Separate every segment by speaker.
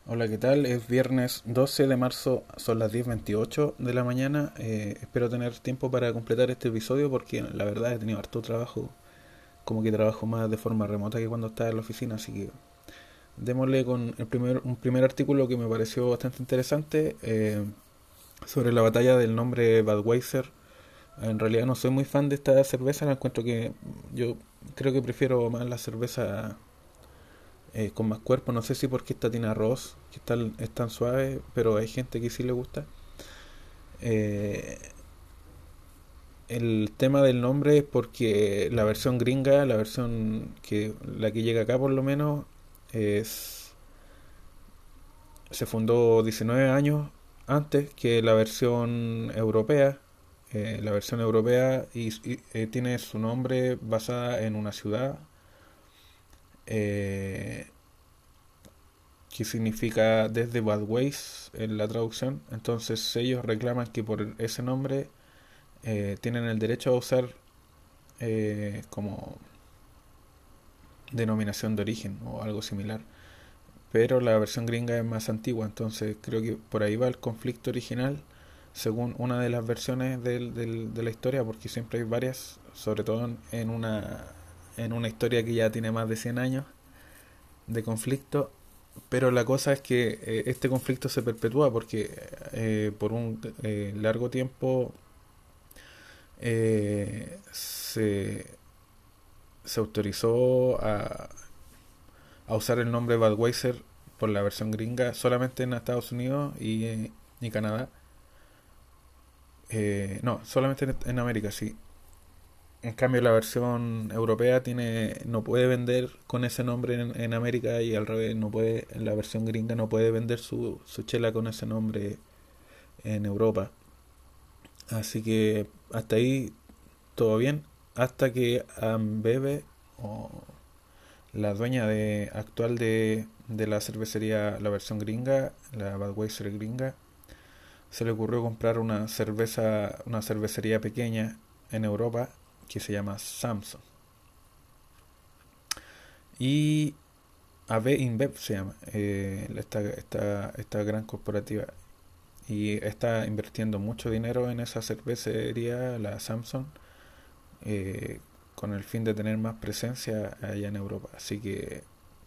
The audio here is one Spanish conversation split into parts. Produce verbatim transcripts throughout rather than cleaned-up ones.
Speaker 1: Hola, ¿qué tal? Es viernes doce de marzo, son las diez veintiocho de la mañana. Eh, espero tener tiempo para completar este episodio porque la verdad he tenido harto trabajo, como que trabajo más de forma remota que cuando estaba en la oficina, así que démosle con el primer, un primer artículo que me pareció bastante interesante eh, sobre la batalla del nombre Budweiser. En realidad no soy muy fan de esta cerveza, la encuentro que yo creo que prefiero más la cerveza eh, con más cuerpo. No sé si porque esta tiene arroz, que está, es tan suave, pero hay gente que sí le gusta. Eh, el tema del nombre es porque la versión gringa, la versión que la que llega acá por lo menos, es se fundó diecinueve años antes que la versión europea. Eh, la versión europea y, y, eh, tiene su nombre basada en una ciudad eh, que significa desde Bad Ways en la traducción. Entonces ellos reclaman que por ese nombre eh, tienen el derecho a usar eh, como denominación de origen o algo similar. Pero la versión gringa es más antigua, entonces creo que por ahí va el conflicto original, según una de las versiones del, del, de la historia, porque siempre hay varias, sobre todo en una, en una historia que ya tiene más de cien años de conflicto. Pero la cosa es que eh, este conflicto se perpetúa porque eh, por un eh, largo tiempo eh, se, se autorizó a, a usar el nombre Budweiser por la versión gringa solamente en Estados Unidos y, eh, y Canadá. Eh, no, solamente en, en América, sí. En cambio, la versión europea tiene no puede vender con ese nombre en, en América y al revés, no puede la versión gringa no puede vender su, su chela con ese nombre en Europa. Así que hasta ahí todo bien, hasta que Ambebe, o la dueña de, actual de, de la cervecería, la versión gringa, la Budweiser gringa, se le ocurrió comprar una cerveza, una cervecería pequeña en Europa que se llama Samsung. Y A B InBev se llama, eh, esta, esta, esta gran corporativa. Y está invirtiendo mucho dinero en esa cervecería, la Samsung, eh, con el fin de tener más presencia allá en Europa. Así que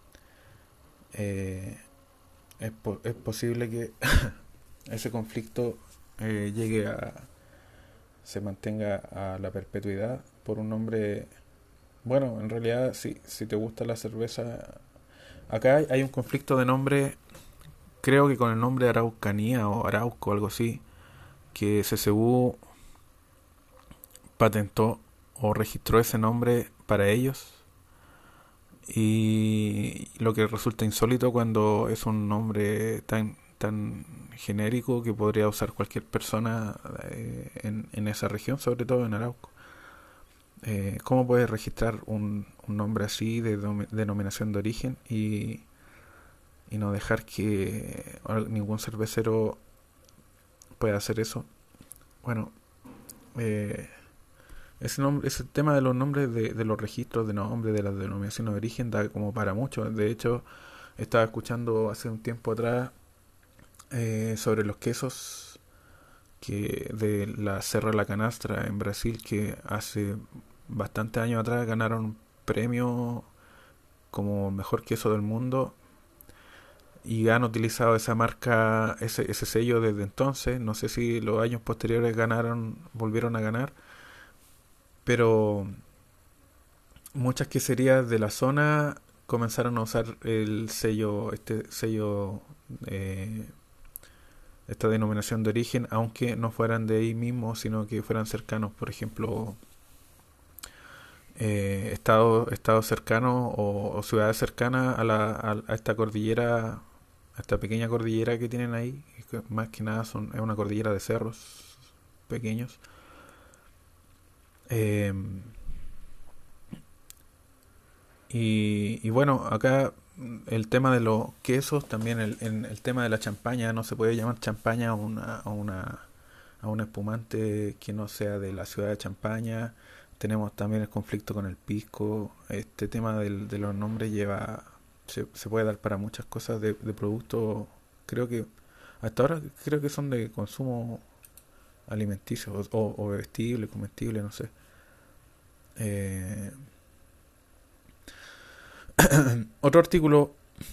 Speaker 1: eh, es, po- es posible que ese conflicto eh, llegue a se mantenga a la perpetuidad por un nombre. Bueno, en realidad si, si te gusta la cerveza, acá hay, hay un conflicto de nombre, creo que con el nombre de Araucanía o Arauco, algo así, que C C U patentó o registró ese nombre para ellos, y lo que resulta insólito cuando es un nombre tan tan genérico que podría usar cualquier persona eh, en, en esa región, sobre todo en Arauco. Eh, ¿Cómo puedes registrar un, un nombre así de denominación de origen y, y no dejar que ningún cervecero pueda hacer eso? Bueno, eh, ese, nombre, ese tema de los nombres, de, de los registros de nombres, de la denominación de origen, da como para mucho. De hecho, estaba escuchando hace un tiempo atrás eh, sobre los quesos que de la Serra La Canastra en Brasil, que hace bastante años atrás ganaron un premio como mejor queso del mundo, y han utilizado esa marca, ese, ese sello desde entonces. No sé si los años posteriores ganaron, volvieron a ganar, pero muchas queserías de la zona comenzaron a usar el sello, este sello, eh, esta denominación de origen, aunque no fueran de ahí mismo, sino que fueran cercanos. Por ejemplo, eh, estados estados cercanos o, o ciudades cercanas a, la, a, a esta cordillera, a esta pequeña cordillera que tienen ahí, que más que nada son, es una cordillera de cerros pequeños. Eh, y, y bueno, acá el tema de los quesos, también el, el, el tema de la champaña, no se puede llamar champaña a una, a una, a un espumante que no sea de la ciudad de Champaña. Tenemos también el conflicto con el pisco. Este tema del, de los nombres lleva se, se puede dar para muchas cosas de, de productos, creo que hasta ahora creo que son de consumo alimenticio o, o, o bebestible, comestible, no sé. Eh, Otro artículo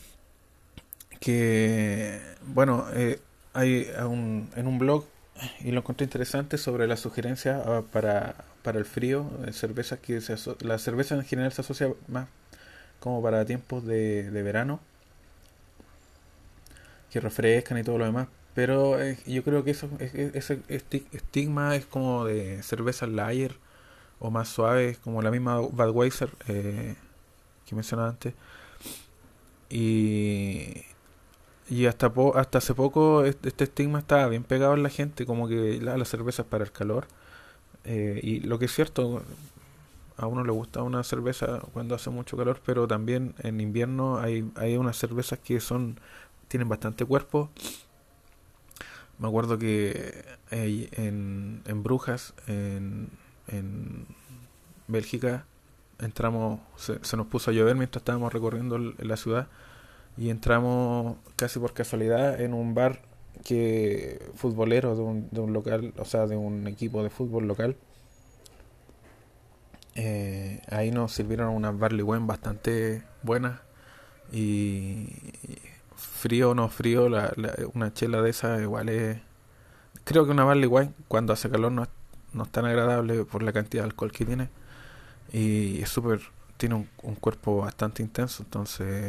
Speaker 1: que, bueno, eh, hay un, en un blog y lo encontré interesante sobre las sugerencias ah, para, para el frío, eh, cervezas que se aso- la cerveza en general se asocia más como para tiempos de, de verano, que refrescan y todo lo demás. Pero eh, yo creo que eso, es- es- ese esti- estigma es como de cervezas lager o más suaves, como la misma Budweiser eh, que mencionaba antes. Y, y hasta, po- hasta hace poco este, este estigma estaba bien pegado en la gente, como que la, las cervezas para el calor. Eh, y lo que es cierto, a uno le gusta una cerveza cuando hace mucho calor, pero también en invierno hay, hay unas cervezas que son tienen bastante cuerpo. Me acuerdo que eh, en, en Brujas, en, en Bélgica, entramos, se, se nos puso a llover mientras estábamos recorriendo el- la ciudad y entramos casi por casualidad en un bar que futbolero de un, de un local, o sea, de un equipo de fútbol local. Eh, ahí nos sirvieron unas barley wine bastante buenas y frío o no frío, la, la- una chela de esa igual es... Creo que una barley wine cuando hace calor no es, no es tan agradable por la cantidad de alcohol que tiene y es súper... Tiene un, un cuerpo bastante intenso, entonces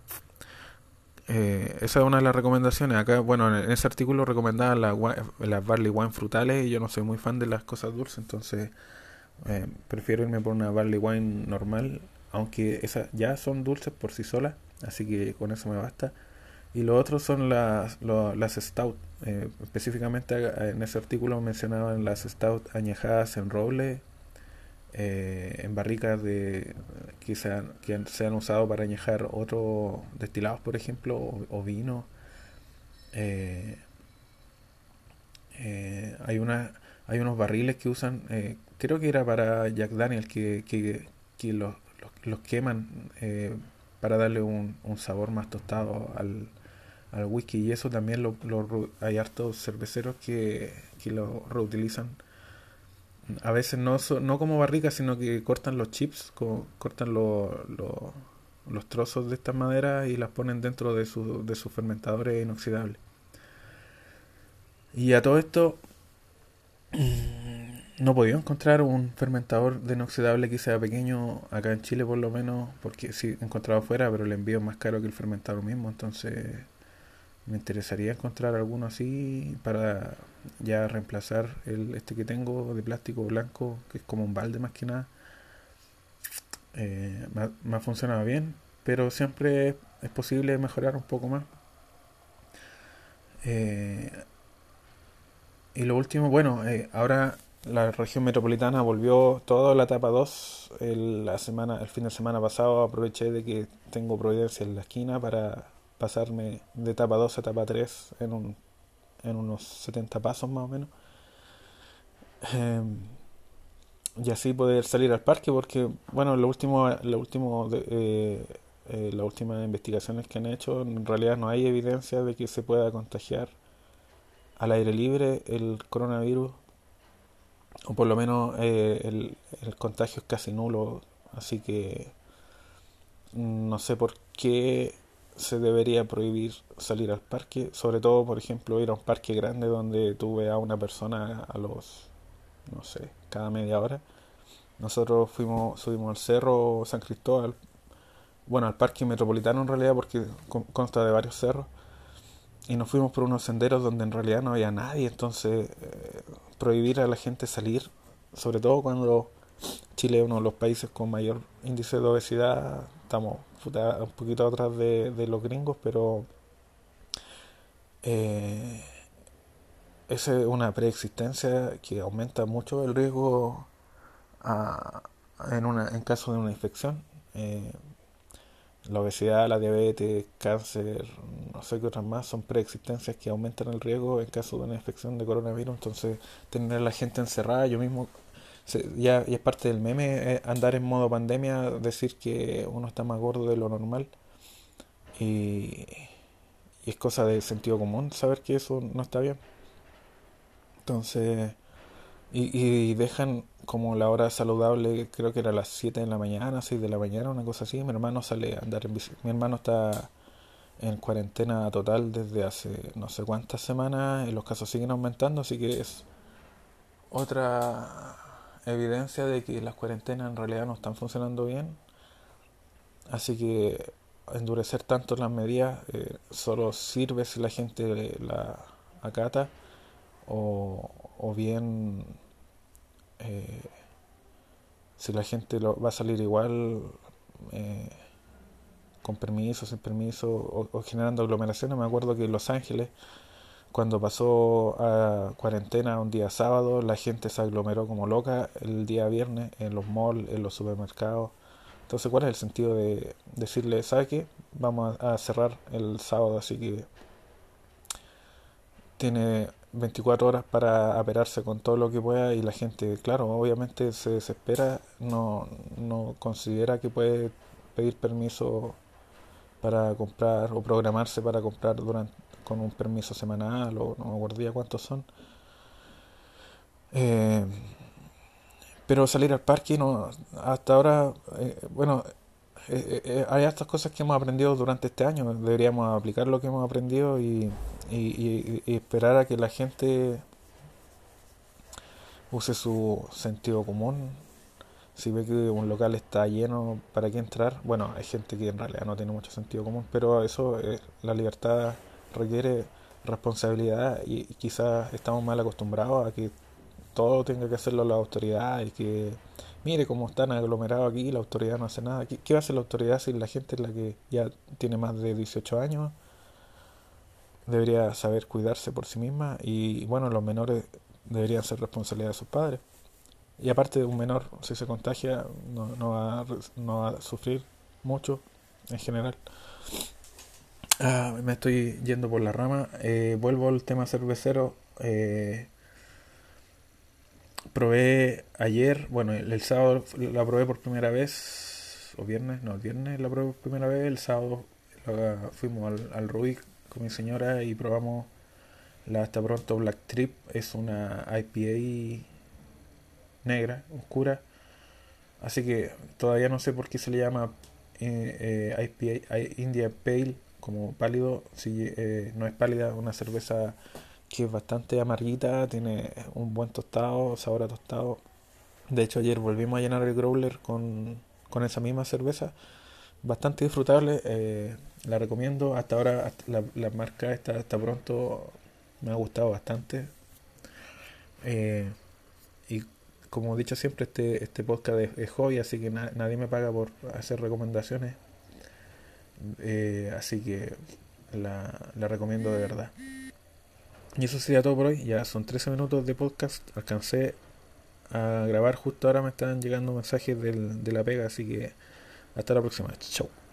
Speaker 1: eh, esa es una de las recomendaciones. Acá, bueno, en ese artículo recomendaban la gua- las barley wine frutales y yo no soy muy fan de las cosas dulces, entonces eh, prefiero irme por una barley wine normal, aunque esas ya son dulces por sí solas, así que con eso me basta. Y lo otro son las, lo- las stout. Eh, específicamente eh, en ese artículo mencionaban las stout añejadas en roble, eh, en barricas de, que, se han, que han- se han usado para añejar otros destilados, por ejemplo, o, o vino. Eh, eh, hay una, hay unos barriles que usan, eh, creo que era para Jack Daniel, que, que, que los, los, los queman eh, para darle un, un sabor más tostado al, al whisky. Y eso también lo, lo hay hartos cerveceros que, que lo reutilizan. A veces no, so- no como barricas, sino que cortan los chips, co- cortan lo- lo- los trozos de estas maderas y las ponen dentro de, su, de sus fermentadores inoxidables. Y a todo esto, no he podido encontrar un fermentador de inoxidable que sea pequeño acá en Chile por lo menos, porque sí he encontrado afuera, pero el envío es más caro que el fermentador mismo, entonces me interesaría encontrar alguno así para ya reemplazar el este que tengo de plástico blanco, que es como un balde más que nada. Eh, me, ha, me ha funcionado bien, pero siempre es posible mejorar un poco más. Eh, y lo último, bueno, eh, ahora la región metropolitana volvió toda la etapa dos el, la semana, el fin de semana pasado aproveché de que tengo Providencia en la esquina para pasarme de etapa dos a etapa tres en, un, en unos setenta pasos más o menos. Eh, y así poder salir al parque porque, bueno, lo último, lo último de, eh, eh, las últimas investigaciones que han hecho, en realidad no hay evidencia de que se pueda contagiar al aire libre el coronavirus, o por lo menos eh, el, el contagio es casi nulo, así que mm, no sé por qué se debería prohibir salir al parque, sobre todo, por ejemplo, ir a un parque grande donde tú veas a una persona a los, no sé, cada media hora. Nosotros fuimos, subimos al cerro San Cristóbal, bueno, al parque metropolitano en realidad, porque con- consta de varios cerros, y nos fuimos por unos senderos donde en realidad no había nadie, entonces eh, prohibir a la gente salir, sobre todo cuando Chile es uno de los países con mayor índice de obesidad, estamos puta, un poquito atrás de, de los gringos, pero eh, esa es una preexistencia que aumenta mucho el riesgo a- en, una, en caso de una infección. Eh, la obesidad, la diabetes, cáncer, no sé qué otras más, son preexistencias que aumentan el riesgo en caso de una infección de coronavirus. Entonces, tener a la gente encerrada, yo mismo, se- ya, ya es parte del meme, eh, andar en modo pandemia, decir que uno está más gordo de lo normal. y, y es cosa de sentido común saber que eso no está bien. Entonces, y, y dejan como la hora saludable, creo que era a las siete de la mañana, seis de la mañana, una cosa así. Mi hermano sale a andar en bici. Mi hermano está en cuarentena total desde hace no sé cuántas semanas y los casos siguen aumentando, así que es otra evidencia de que las cuarentenas en realidad no están funcionando bien. Así que endurecer tanto las medidas eh, solo sirve si la gente la acata o, o bien eh, si la gente lo, va a salir igual eh, con permiso, sin permiso o, o generando aglomeraciones. Me acuerdo que en Los Ángeles, cuando pasó a cuarentena un día sábado, la gente se aglomeró como loca el día viernes en los malls, en los supermercados. Entonces, ¿cuál es el sentido de decirle, ¿sabe qué? Vamos a, a cerrar el sábado, así que tiene veinticuatro horas para aperarse con todo lo que pueda y la gente, claro, obviamente se desespera, no, no considera que puede pedir permiso para comprar o programarse para comprar durante con un permiso semanal o no me acuerdo ya cuántos son. Eh, pero salir al parque no, hasta ahora, eh, bueno, eh, eh, hay estas cosas que hemos aprendido durante este año. Deberíamos aplicar lo que hemos aprendido y, y, y- y esperar a que la gente use su sentido común. Si ve que un local está lleno, ¿para qué entrar? Bueno, hay gente que en realidad no tiene mucho sentido común, pero eso, eh, la libertad requiere responsabilidad y quizás estamos mal acostumbrados a que todo tenga que hacerlo la autoridad y que, mire cómo están aglomerados aquí, la autoridad no hace nada. ¿Qué, qué va a hacer la autoridad si la gente es la que ya tiene más de dieciocho años? Debería saber cuidarse por sí misma y bueno, los menores deberían ser responsabilidad de sus padres. Y aparte, un menor, si se contagia, no, no va a, no va a sufrir mucho en general. Ah, me estoy yendo por la rama. Eh, vuelvo al tema cervecero. Eh, probé ayer, bueno, el, el sábado la probé por primera vez, o viernes, no, el viernes la probé por primera vez, el sábado la- fuimos al, al Rubik con mi señora y probamos la hasta pronto Black Trip, es una I P A negra, oscura, así que todavía no sé por qué se le llama eh, eh, I P A, I- India Pale, como pálido, si eh, no es pálida, una cerveza que es bastante amarguita, tiene un buen tostado, sabor a tostado. De hecho, ayer volvimos a llenar el growler con, con esa misma cerveza. Bastante disfrutable, eh, la recomiendo. Hasta ahora hasta la, la marca está hasta pronto me ha gustado bastante. Eh, y como he dicho siempre, este, este podcast es, es hobby, así que na- nadie me paga por hacer recomendaciones. Eh, así que la, la recomiendo de verdad. Y eso sería todo por hoy. Ya son trece minutos de podcast. Alcancé a grabar justo ahora, me están llegando mensajes del, de la pega, así que hasta la próxima. Chau.